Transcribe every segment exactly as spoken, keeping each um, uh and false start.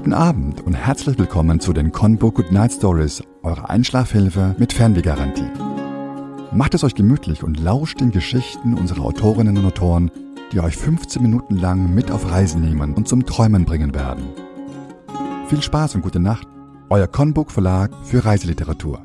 Guten Abend und herzlich willkommen zu den Conbook Good Night Stories, eurer Einschlafhilfe mit Fernwehgarantie. Macht es euch gemütlich und lauscht den Geschichten unserer Autorinnen und Autoren, die euch fünfzehn Minuten lang mit auf Reisen nehmen und zum Träumen bringen werden. Viel Spaß und gute Nacht, euer Conbook Verlag für Reiseliteratur.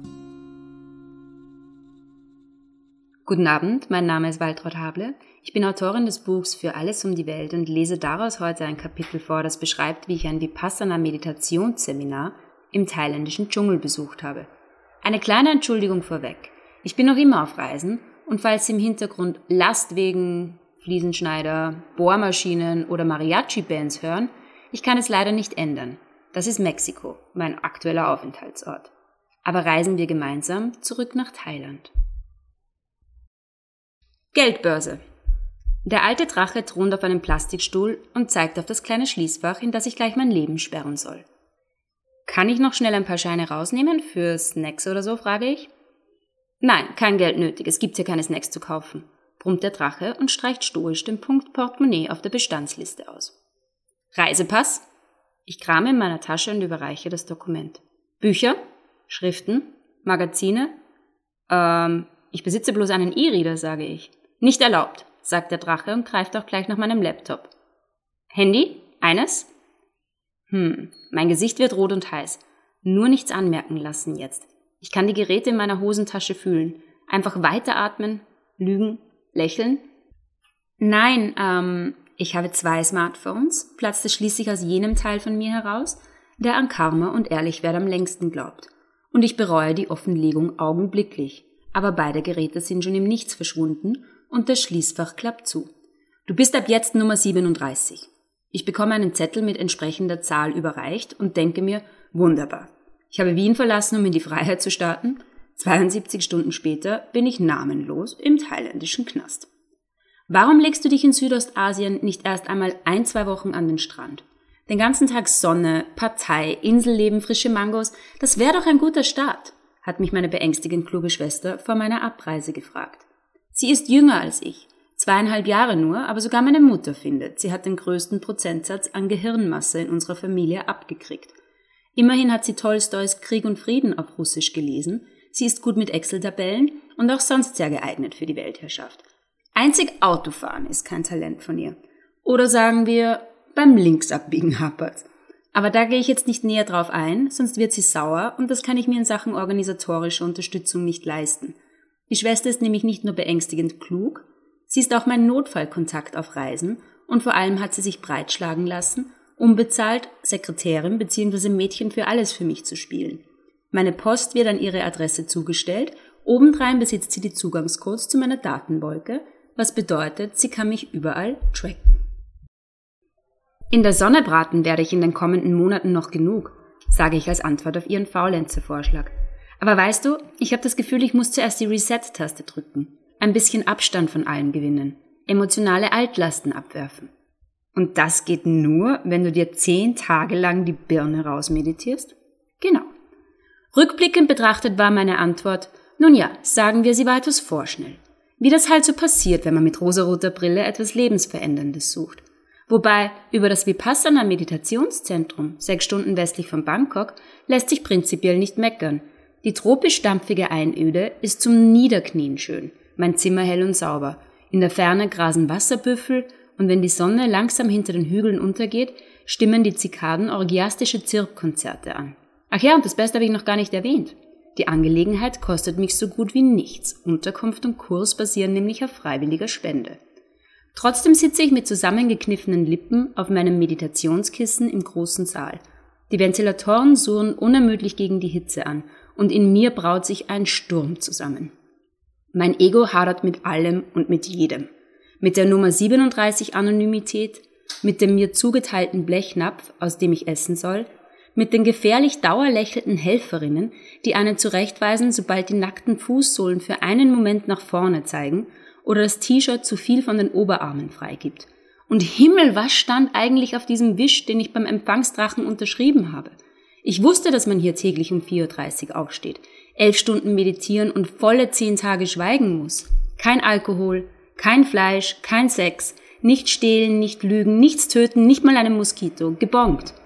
Guten Abend, mein Name ist Waltraud Hable. Ich bin Autorin des Buchs Für alles um die Welt und lese daraus heute ein Kapitel vor, das beschreibt, wie ich ein Vipassana-Meditationsseminar im thailändischen Dschungel besucht habe. Eine kleine Entschuldigung vorweg. Ich bin noch immer auf Reisen und falls Sie im Hintergrund Lastwagen, Fliesenschneider, Bohrmaschinen oder Mariachi-Bands hören, ich kann es leider nicht ändern. Das ist Mexiko, mein aktueller Aufenthaltsort. Aber reisen wir gemeinsam zurück nach Thailand. Geldbörse. Der alte Drache thront auf einem Plastikstuhl und zeigt auf das kleine Schließfach, in das ich gleich mein Leben sperren soll. Kann ich noch schnell ein paar Scheine rausnehmen für Snacks oder so, frage ich. Nein, kein Geld nötig, es gibt hier keine Snacks zu kaufen, brummt der Drache und streicht stoisch den Punkt Portemonnaie auf der Bestandsliste aus. Reisepass? Ich krame in meiner Tasche und überreiche das Dokument. Bücher? Schriften? Magazine? Ähm, ich besitze bloß einen E-Reader, sage ich. Nicht erlaubt, sagt der Drache und greift auch gleich nach meinem Laptop. Handy? Eines? Hm, mein Gesicht wird rot und heiß. Nur nichts anmerken lassen jetzt. Ich kann die Geräte in meiner Hosentasche fühlen. Einfach weiteratmen, lügen, lächeln. Nein, ähm, ich habe zwei Smartphones, platzte schließlich aus jenem Teil von mir heraus, der an Karma und Ehrlichkeit am längsten glaubt. Und ich bereue die Offenlegung augenblicklich. Aber beide Geräte sind schon im Nichts verschwunden und das Schließfach klappt zu. Du bist ab jetzt Nummer siebenunddreißig. Ich bekomme einen Zettel mit entsprechender Zahl überreicht und denke mir, wunderbar. Ich habe Wien verlassen, um in die Freiheit zu starten. zweiundsiebzig Stunden später bin ich namenlos im thailändischen Knast. Warum legst du dich in Südostasien nicht erst einmal ein, zwei Wochen an den Strand? Den ganzen Tag Sonne, Partei, Inselleben, frische Mangos, das wäre doch ein guter Start, hat mich meine beängstigend kluge Schwester vor meiner Abreise gefragt. Sie ist jünger als ich, zweieinhalb Jahre nur, aber sogar meine Mutter findet, sie hat den größten Prozentsatz an Gehirnmasse in unserer Familie abgekriegt. Immerhin hat sie Tolstois Krieg und Frieden auf Russisch gelesen, sie ist gut mit Excel-Tabellen und auch sonst sehr geeignet für die Weltherrschaft. Einzig Autofahren ist kein Talent von ihr. Oder sagen wir, beim Linksabbiegen hapert's. Aber da gehe ich jetzt nicht näher drauf ein, sonst wird sie sauer und das kann ich mir in Sachen organisatorischer Unterstützung nicht leisten. Die Schwester ist nämlich nicht nur beängstigend klug, sie ist auch mein Notfallkontakt auf Reisen und vor allem hat sie sich breitschlagen lassen, unbezahlt Sekretärin bzw. Mädchen für alles für mich zu spielen. Meine Post wird an ihre Adresse zugestellt, obendrein besitzt sie die Zugangscodes zu meiner Datenwolke, was bedeutet, sie kann mich überall tracken. In der Sonne braten werde ich in den kommenden Monaten noch genug, sage ich als Antwort auf ihren Faulenzer-Vorschlag. Aber weißt du, ich habe das Gefühl, ich muss zuerst die Reset-Taste drücken, ein bisschen Abstand von allem gewinnen, emotionale Altlasten abwerfen. Und das geht nur, wenn du dir zehn Tage lang die Birne rausmeditierst? Genau. Rückblickend betrachtet war meine Antwort, nun ja, sagen wir, sie war etwas vorschnell. Wie das halt so passiert, wenn man mit rosaroter Brille etwas Lebensveränderndes sucht. Wobei über das Vipassana-Meditationszentrum, sechs Stunden westlich von Bangkok, lässt sich prinzipiell nicht meckern. Die tropisch-dampfige Einöde ist zum Niederknien schön, mein Zimmer hell und sauber. In der Ferne grasen Wasserbüffel und wenn die Sonne langsam hinter den Hügeln untergeht, stimmen die Zikaden orgiastische Zirpkonzerte an. Ach ja, und das Beste habe ich noch gar nicht erwähnt. Die Angelegenheit kostet mich so gut wie nichts. Unterkunft und Kurs basieren nämlich auf freiwilliger Spende. Trotzdem sitze ich mit zusammengekniffenen Lippen auf meinem Meditationskissen im großen Saal. Die Ventilatoren surren unermüdlich gegen die Hitze an und in mir braut sich ein Sturm zusammen. Mein Ego hadert mit allem und mit jedem. Mit der Nummer siebenunddreißig Anonymität, mit dem mir zugeteilten Blechnapf, aus dem ich essen soll, mit den gefährlich dauerlächelnden Helferinnen, die einen zurechtweisen, sobald die nackten Fußsohlen für einen Moment nach vorne zeigen oder das T-Shirt zu viel von den Oberarmen freigibt. Und Himmel, was stand eigentlich auf diesem Wisch, den ich beim Empfangsdrachen unterschrieben habe? Ich wusste, dass man hier täglich um vier Uhr dreißig aufsteht, elf Stunden meditieren und volle zehn Tage schweigen muss. Kein Alkohol, kein Fleisch, kein Sex, nicht stehlen, nicht lügen, nichts töten, nicht mal einen Moskito, gebongt.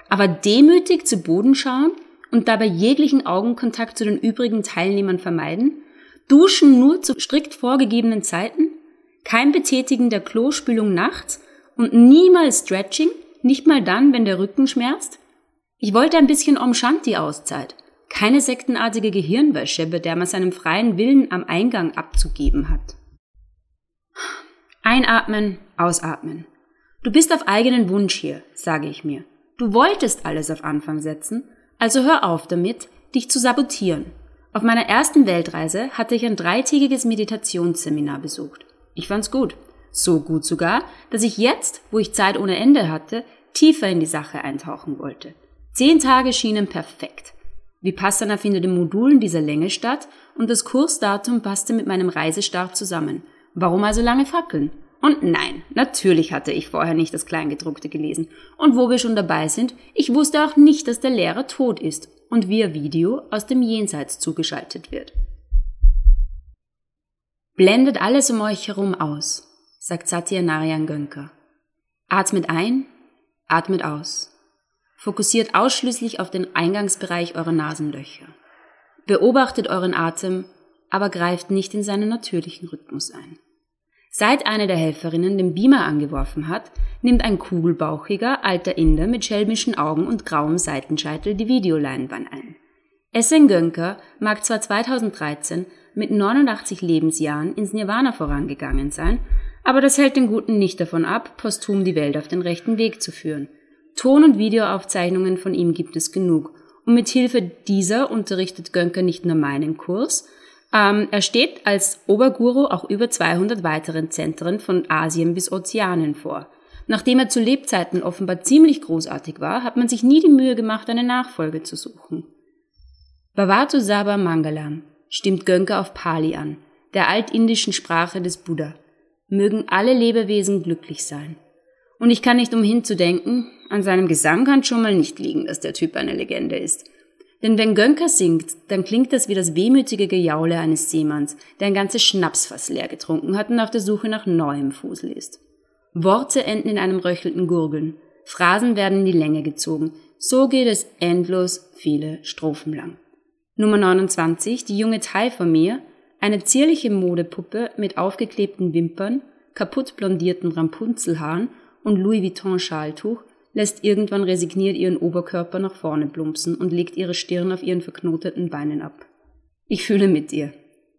Aber demütig zu Boden schauen und dabei jeglichen Augenkontakt zu den übrigen Teilnehmern vermeiden? Duschen nur zu strikt vorgegebenen Zeiten? Kein Betätigen der Klospülung nachts und niemals Stretching? Nicht mal dann, wenn der Rücken schmerzt? Ich wollte ein bisschen Om Shanti-Auszeit. Keine sektenartige Gehirnwäsche, bei der man seinen freien Willen am Eingang abzugeben hat. Einatmen, ausatmen. Du bist auf eigenen Wunsch hier, sage ich mir. Du wolltest alles auf Anfang setzen, also hör auf damit, dich zu sabotieren. Auf meiner ersten Weltreise hatte ich ein dreitägiges Meditationsseminar besucht. Ich fand's gut. So gut sogar, dass ich jetzt, wo ich Zeit ohne Ende hatte, tiefer in die Sache eintauchen wollte. Zehn Tage schienen perfekt. Vipassana findet in Modulen dieser Länge statt und das Kursdatum passte mit meinem Reisestart zusammen. Warum also lange fackeln? Und nein, natürlich hatte ich vorher nicht das Kleingedruckte gelesen. Und wo wir schon dabei sind, ich wusste auch nicht, dass der Lehrer tot ist und via Video aus dem Jenseits zugeschaltet wird. Blendet alles um euch herum aus, sagt Satyanarayan Goenka. Atmet ein, atmet aus. Fokussiert ausschließlich auf den Eingangsbereich eurer Nasenlöcher. Beobachtet euren Atem, aber greift nicht in seinen natürlichen Rhythmus ein. Seit eine der Helferinnen den Beamer angeworfen hat, nimmt ein kugelbauchiger, alter Inder mit schelmischen Augen und grauem Seitenscheitel die Videoleinwand ein. S N Goenka mag zwar zweitausenddreizehn mit neunundachtzig Lebensjahren ins Nirvana vorangegangen sein, aber das hält den Guten nicht davon ab, posthum die Welt auf den rechten Weg zu führen. Ton- und Videoaufzeichnungen von ihm gibt es genug. Und mit Hilfe dieser unterrichtet Goenka nicht nur meinen Kurs, ähm, er steht als Oberguru auch über zweihundert weiteren Zentren von Asien bis Ozeanien vor. Nachdem er zu Lebzeiten offenbar ziemlich großartig war, hat man sich nie die Mühe gemacht, eine Nachfolge zu suchen. Bhavatu Sarva Mangalam stimmt Goenka auf Pali an, der altindischen Sprache des Buddha. Mögen alle Lebewesen glücklich sein. Und ich kann nicht umhin zu denken, an seinem Gesang kann schon mal nicht liegen, dass der Typ eine Legende ist. Denn wenn Goenka singt, dann klingt das wie das wehmütige Gejaule eines Seemanns, der ein ganzes Schnapsfass leer getrunken hat und auf der Suche nach neuem Fusel ist. Worte enden in einem röchelnden Gurgeln, Phrasen werden in die Länge gezogen, so geht es endlos viele Strophen lang. Nummer neunundzwanzig, die junge Thai vor mir, eine zierliche Modepuppe mit aufgeklebten Wimpern, kaputt blondierten Rapunzelhaaren und Louis Vuitton-Schaltuch, lässt irgendwann resigniert ihren Oberkörper nach vorne plumpsen und legt ihre Stirn auf ihren verknoteten Beinen ab. Ich fühle mit ihr.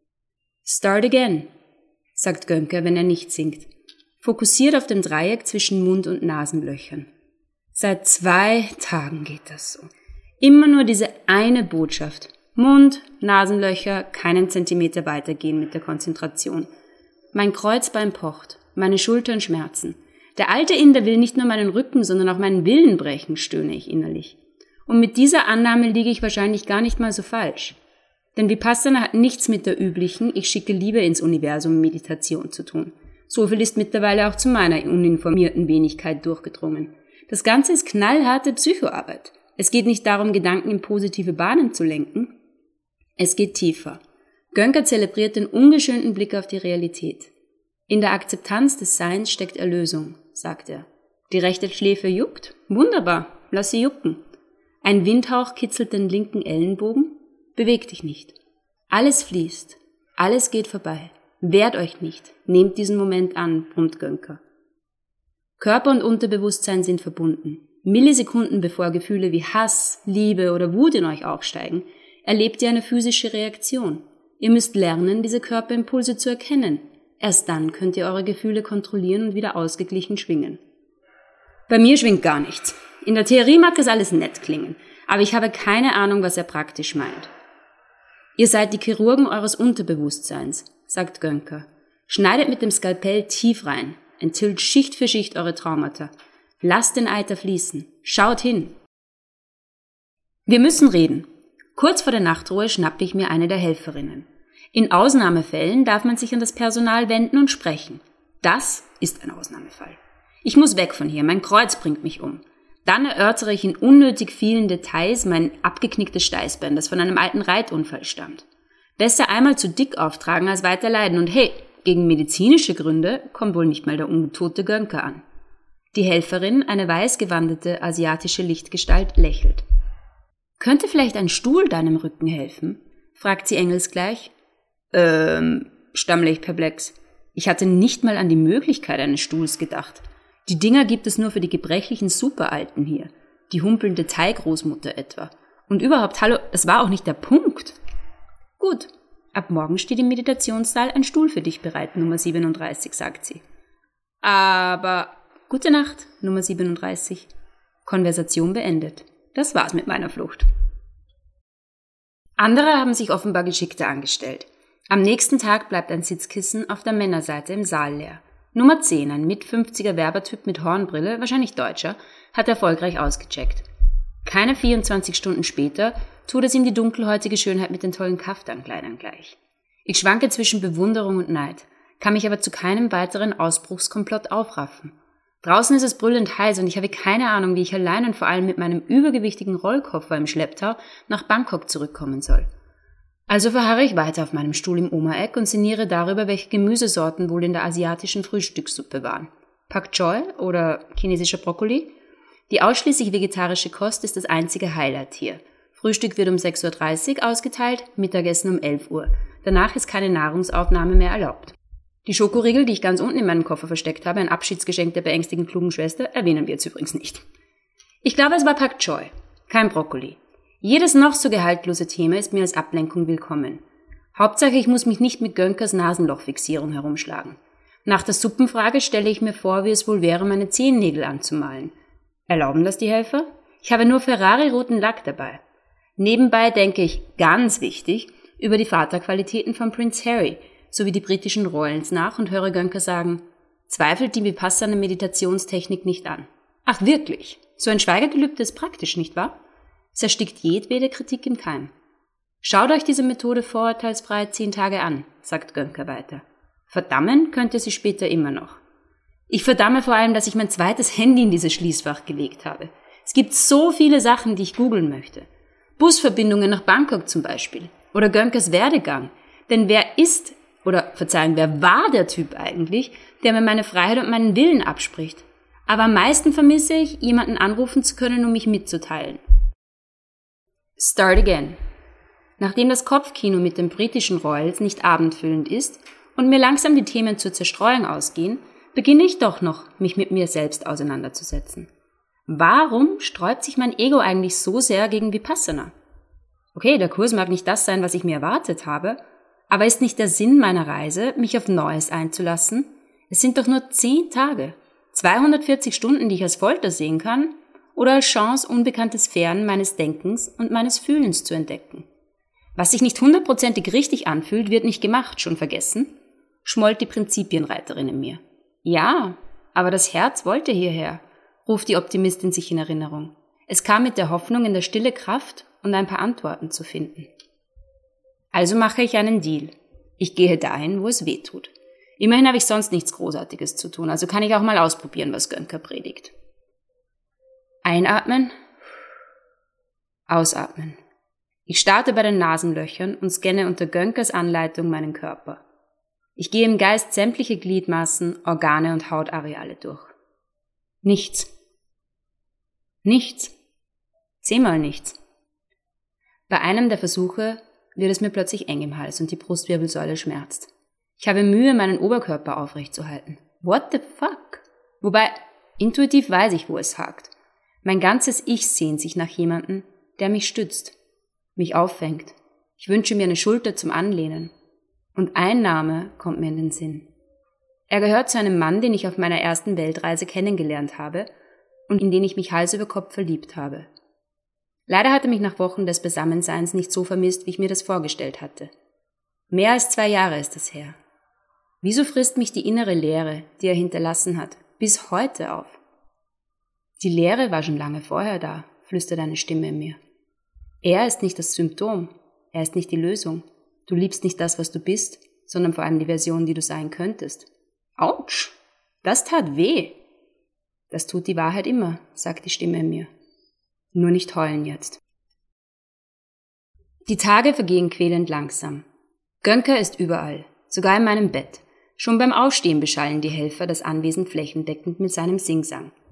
Start again, sagt Goenka, wenn er nicht singt. Fokussiert auf dem Dreieck zwischen Mund- und Nasenlöchern. Seit zwei Tagen geht das so. Immer nur diese eine Botschaft. Mund, Nasenlöcher, keinen Zentimeter weitergehen mit der Konzentration. Mein Kreuzbein pocht, meine Schultern schmerzen. Der alte Inder will nicht nur meinen Rücken, sondern auch meinen Willen brechen, stöhne ich innerlich. Und mit dieser Annahme liege ich wahrscheinlich gar nicht mal so falsch. Denn Vipassana hat nichts mit der üblichen Ich schicke Liebe ins Universum Meditation zu tun. So viel ist mittlerweile auch zu meiner uninformierten Wenigkeit durchgedrungen. Das Ganze ist knallharte Psychoarbeit. Es geht nicht darum, Gedanken in positive Bahnen zu lenken. Es geht tiefer. Goenka zelebriert den ungeschönten Blick auf die Realität. In der Akzeptanz des Seins steckt Erlösung, sagt er. Die rechte Schläfe juckt? Wunderbar, lass sie jucken. Ein Windhauch kitzelt den linken Ellenbogen? Beweg dich nicht. Alles fließt, alles geht vorbei. Wehrt euch nicht, nehmt diesen Moment an, brummt Goenka. Körper und Unterbewusstsein sind verbunden. Millisekunden bevor Gefühle wie Hass, Liebe oder Wut in euch aufsteigen, erlebt ihr eine physische Reaktion. Ihr müsst lernen, diese Körperimpulse zu erkennen. Erst dann könnt ihr eure Gefühle kontrollieren und wieder ausgeglichen schwingen. Bei mir schwingt gar nichts. In der Theorie mag das alles nett klingen, aber ich habe keine Ahnung, was er praktisch meint. Ihr seid die Chirurgen eures Unterbewusstseins, sagt Goenka. Schneidet mit dem Skalpell tief rein, enthüllt Schicht für Schicht eure Traumata. Lasst den Eiter fließen. Schaut hin. Wir müssen reden. Kurz vor der Nachtruhe schnappe ich mir eine der Helferinnen. In Ausnahmefällen darf man sich an das Personal wenden und sprechen. Das ist ein Ausnahmefall. Ich muss weg von hier, mein Kreuz bringt mich um. Dann erörtere ich in unnötig vielen Details mein abgeknicktes Steißbein, das von einem alten Reitunfall stammt. Besser einmal zu dick auftragen als weiter leiden und hey, gegen medizinische Gründe kommt wohl nicht mal der untote Goenka an. Die Helferin, eine weißgewandete asiatische Lichtgestalt, lächelt. »Könnte vielleicht ein Stuhl deinem Rücken helfen?« fragt sie engelsgleich. Ähm, stammle ich perplex. Ich hatte nicht mal an die Möglichkeit eines Stuhls gedacht. Die Dinger gibt es nur für die gebrechlichen Superalten hier. Die humpelnde Thai-Großmutter etwa. Und überhaupt, hallo, das war auch nicht der Punkt. Gut, ab morgen steht im Meditationssaal ein Stuhl für dich bereit, Nummer siebenunddreißig, sagt sie. Aber gute Nacht, Nummer siebenunddreißig. Konversation beendet. Das war's mit meiner Flucht. Andere haben sich offenbar geschickter angestellt. Am nächsten Tag bleibt ein Sitzkissen auf der Männerseite im Saal leer. Nummer zehn, ein Mit-fünfziger Werbertyp mit Hornbrille, wahrscheinlich Deutscher, hat erfolgreich ausgecheckt. Keine vierundzwanzig Stunden später tut es ihm die dunkelhäutige Schönheit mit den tollen Kaftankleidern gleich. Ich schwanke zwischen Bewunderung und Neid, kann mich aber zu keinem weiteren Ausbruchskomplott aufraffen. Draußen ist es brüllend heiß und ich habe keine Ahnung, wie ich allein und vor allem mit meinem übergewichtigen Rollkoffer im Schlepptau nach Bangkok zurückkommen soll. Also verharre ich weiter auf meinem Stuhl im Oma-Eck und sinniere darüber, welche Gemüsesorten wohl in der asiatischen Frühstückssuppe waren. Pak Choi oder chinesischer Brokkoli? Die ausschließlich vegetarische Kost ist das einzige Highlight hier. Frühstück wird um sechs Uhr dreißig ausgeteilt, Mittagessen um elf Uhr. Danach ist keine Nahrungsaufnahme mehr erlaubt. Die Schokoriegel, die ich ganz unten in meinem Koffer versteckt habe, ein Abschiedsgeschenk der beängstigend klugen Schwester, erwähnen wir jetzt übrigens nicht. Ich glaube, es war Pak Choi, kein Brokkoli. Jedes noch so gehaltlose Thema ist mir als Ablenkung willkommen. Hauptsache, ich muss mich nicht mit Gönkers Nasenlochfixierung herumschlagen. Nach der Suppenfrage stelle ich mir vor, wie es wohl wäre, meine Zehennägel anzumalen. Erlauben das die Helfer? Ich habe nur Ferrari-roten Lack dabei. Nebenbei denke ich, ganz wichtig, über die Vaterqualitäten von Prinz Harry sowie die britischen Royals nach und höre Gönker sagen, zweifelt die Vipassana Meditationstechnik nicht an. Ach wirklich? So ein Schweigegelübde ist praktisch, nicht wahr? Es erstickt jedwede Kritik im Keim. Schaut euch diese Methode vorurteilsfrei zehn Tage an, sagt Gönker weiter. Verdammen könnte sie später immer noch. Ich verdamme vor allem, dass ich mein zweites Handy in dieses Schließfach gelegt habe. Es gibt so viele Sachen, die ich googeln möchte. Busverbindungen nach Bangkok zum Beispiel. Oder Gönkers Werdegang. Denn wer ist, oder verzeihen, wer war der Typ eigentlich, der mir meine Freiheit und meinen Willen abspricht? Aber am meisten vermisse ich, jemanden anrufen zu können, um mich mitzuteilen. Start again. Nachdem das Kopfkino mit den britischen Royals nicht abendfüllend ist und mir langsam die Themen zur Zerstreuung ausgehen, beginne ich doch noch, mich mit mir selbst auseinanderzusetzen. Warum sträubt sich mein Ego eigentlich so sehr gegen Vipassana? Okay, der Kurs mag nicht das sein, was ich mir erwartet habe, aber ist nicht der Sinn meiner Reise, mich auf Neues einzulassen? Es sind doch nur zehn Tage, zweihundertvierzig Stunden, die ich als Folter sehen kann, oder als Chance, unbekannte Sphären meines Denkens und meines Fühlens zu entdecken. Was sich nicht hundertprozentig richtig anfühlt, wird nicht gemacht, schon vergessen? Schmollt die Prinzipienreiterin in mir. Ja, aber das Herz wollte hierher, ruft die Optimistin sich in Erinnerung. Es kam mit der Hoffnung, in der Stille Kraft und ein paar Antworten zu finden. Also mache ich einen Deal. Ich gehe dahin, wo es weh tut. Immerhin habe ich sonst nichts Großartiges zu tun, also kann ich auch mal ausprobieren, was Gönker predigt. Einatmen, ausatmen. Ich starte bei den Nasenlöchern und scanne unter Gönkers Anleitung meinen Körper. Ich gehe im Geist sämtliche Gliedmaßen, Organe und Hautareale durch. Nichts. Nichts. Zehnmal nichts. Bei einem der Versuche wird es mir plötzlich eng im Hals und die Brustwirbelsäule schmerzt. Ich habe Mühe, meinen Oberkörper aufrechtzuhalten. What the fuck? Wobei, intuitiv weiß ich, wo es hakt. Mein ganzes Ich sehnt sich nach jemandem, der mich stützt, mich auffängt. Ich wünsche mir eine Schulter zum Anlehnen. Und ein Name kommt mir in den Sinn. Er gehört zu einem Mann, den ich auf meiner ersten Weltreise kennengelernt habe und in den ich mich Hals über Kopf verliebt habe. Leider hatte mich nach Wochen des Beisammenseins nicht so vermisst, wie ich mir das vorgestellt hatte. Mehr als zwei Jahre ist es her. Wieso frisst mich die innere Leere, die er hinterlassen hat, bis heute auf? Die Leere war schon lange vorher da, flüstert eine Stimme in mir. Er ist nicht das Symptom, er ist nicht die Lösung. Du liebst nicht das, was du bist, sondern vor allem die Version, die du sein könntest. Autsch, das tat weh. Das tut die Wahrheit immer, sagt die Stimme in mir. Nur nicht heulen jetzt. Die Tage vergehen quälend langsam. Gönker ist überall, sogar in meinem Bett. Schon beim Aufstehen beschallen die Helfer das Anwesen flächendeckend mit seinem Singsang.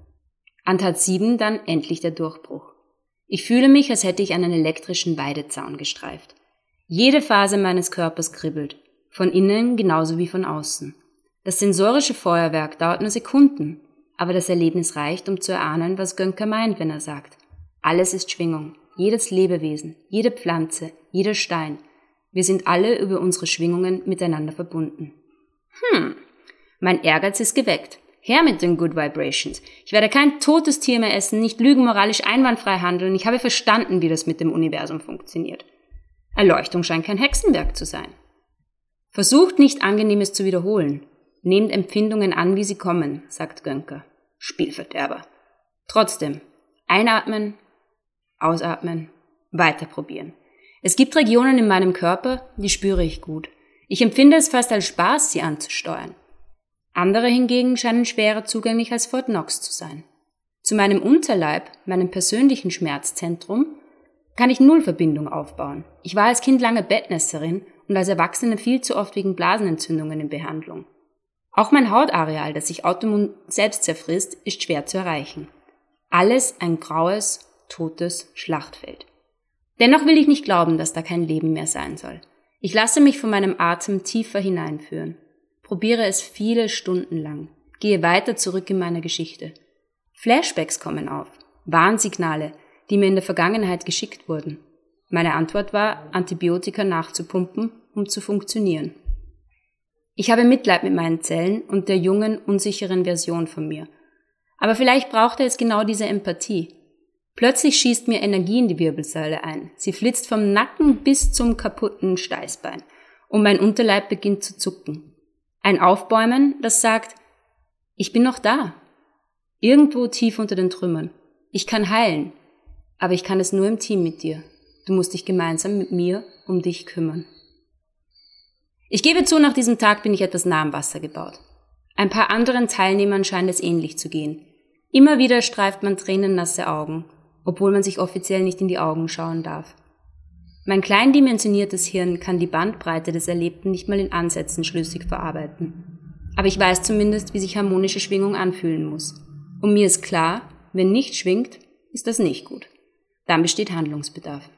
An Tag sieben dann endlich der Durchbruch. Ich fühle mich, als hätte ich einen elektrischen Weidezaun gestreift. Jede Phase meines Körpers kribbelt, von innen genauso wie von außen. Das sensorische Feuerwerk dauert nur Sekunden, aber das Erlebnis reicht, um zu erahnen, was Göncke meint, wenn er sagt: Alles ist Schwingung, jedes Lebewesen, jede Pflanze, jeder Stein. Wir sind alle über unsere Schwingungen miteinander verbunden. Hm, mein Ehrgeiz ist geweckt. Her mit den Good Vibrations. Ich werde kein totes Tier mehr essen, nicht lügen, moralisch einwandfrei handeln. Ich habe verstanden, wie das mit dem Universum funktioniert. Erleuchtung scheint kein Hexenwerk zu sein. Versucht nicht Angenehmes zu wiederholen. Nehmt Empfindungen an, wie sie kommen, sagt Göncke. Spielverderber. Trotzdem, einatmen, ausatmen, weiterprobieren. Es gibt Regionen in meinem Körper, die spüre ich gut. Ich empfinde es fast als Spaß, sie anzusteuern. Andere hingegen scheinen schwerer zugänglich als Fort Knox zu sein. Zu meinem Unterleib, meinem persönlichen Schmerzzentrum, kann ich null Verbindung aufbauen. Ich war als Kind lange Bettnässerin und als Erwachsene viel zu oft wegen Blasenentzündungen in Behandlung. Auch mein Hautareal, das sich autoimmun selbst zerfrisst, ist schwer zu erreichen. Alles ein graues, totes Schlachtfeld. Dennoch will ich nicht glauben, dass da kein Leben mehr sein soll. Ich lasse mich von meinem Atem tiefer hineinführen. Probiere es viele Stunden lang. Gehe weiter zurück in meine Geschichte. Flashbacks kommen auf. Warnsignale, die mir in der Vergangenheit geschickt wurden. Meine Antwort war, Antibiotika nachzupumpen, um zu funktionieren. Ich habe Mitleid mit meinen Zellen und der jungen, unsicheren Version von mir. Aber vielleicht brauchte es genau diese Empathie. Plötzlich schießt mir Energie in die Wirbelsäule ein. Sie flitzt vom Nacken bis zum kaputten Steißbein. Und mein Unterleib beginnt zu zucken. Ein Aufbäumen, das sagt, ich bin noch da. Irgendwo tief unter den Trümmern. Ich kann heilen. Aber ich kann es nur im Team mit dir. Du musst dich gemeinsam mit mir um dich kümmern. Ich gebe zu, nach diesem Tag bin ich etwas nah am Wasser gebaut. Ein paar anderen Teilnehmern scheint es ähnlich zu gehen. Immer wieder streift man tränennasse Augen, obwohl man sich offiziell nicht in die Augen schauen darf. Mein kleindimensioniertes Hirn kann die Bandbreite des Erlebten nicht mal in Ansätzen schlüssig verarbeiten. Aber ich weiß zumindest, wie sich harmonische Schwingung anfühlen muss. Und mir ist klar, wenn nicht schwingt, ist das nicht gut. Dann besteht Handlungsbedarf.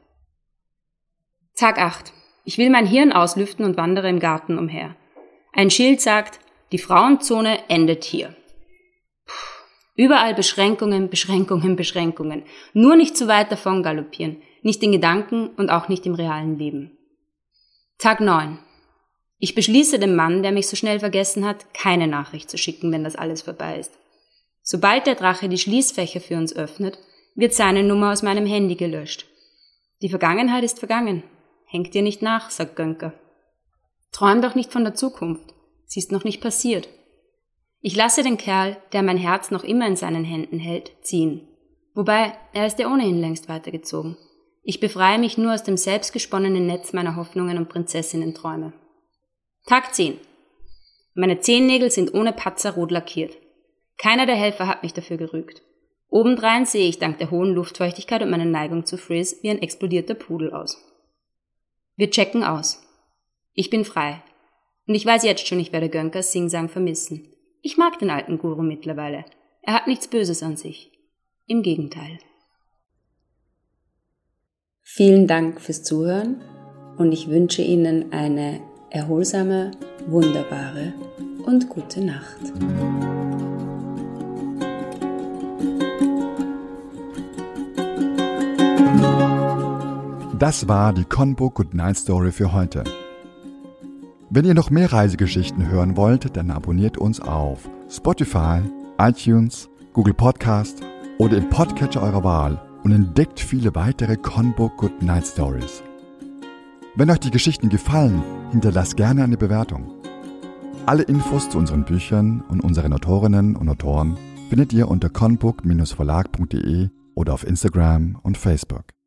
Tag acht. Ich will mein Hirn auslüften und wandere im Garten umher. Ein Schild sagt, die Frauenzone endet hier. Puh. Überall Beschränkungen, Beschränkungen, Beschränkungen. Nur nicht zu weit davon galoppieren. Nicht in Gedanken und auch nicht im realen Leben. Tag neun. Ich beschließe dem Mann, der mich so schnell vergessen hat, keine Nachricht zu schicken, wenn das alles vorbei ist. Sobald der Drache die Schließfächer für uns öffnet, wird seine Nummer aus meinem Handy gelöscht. Die Vergangenheit ist vergangen. Hängt dir nicht nach, sagt Göncke. Träum doch nicht von der Zukunft. Sie ist noch nicht passiert. Ich lasse den Kerl, der mein Herz noch immer in seinen Händen hält, ziehen. Wobei, er ist ja ohnehin längst weitergezogen. Ich befreie mich nur aus dem selbstgesponnenen Netz meiner Hoffnungen und Prinzessinnen-Träume. Tag zehn. Meine Zehennägel sind ohne Patzer rot lackiert. Keiner der Helfer hat mich dafür gerügt. Obendrein sehe ich dank der hohen Luftfeuchtigkeit und meiner Neigung zu Frizz wie ein explodierter Pudel aus. Wir checken aus. Ich bin frei. Und ich weiß jetzt schon, ich werde Gönckers Singsang vermissen. Ich mag den alten Guru mittlerweile. Er hat nichts Böses an sich. Im Gegenteil. Vielen Dank fürs Zuhören und ich wünsche Ihnen eine erholsame, wunderbare und gute Nacht. Das war die Conbo Good Night Story für heute. Wenn ihr noch mehr Reisegeschichten hören wollt, dann abonniert uns auf Spotify, iTunes, Google Podcast oder im Podcatcher eurer Wahl und entdeckt viele weitere Conbo Good Night Stories. Wenn euch die Geschichten gefallen, hinterlasst gerne eine Bewertung. Alle Infos zu unseren Büchern und unseren Autorinnen und Autoren findet ihr unter conbook Bindestrich verlag punkt de oder auf Instagram und Facebook.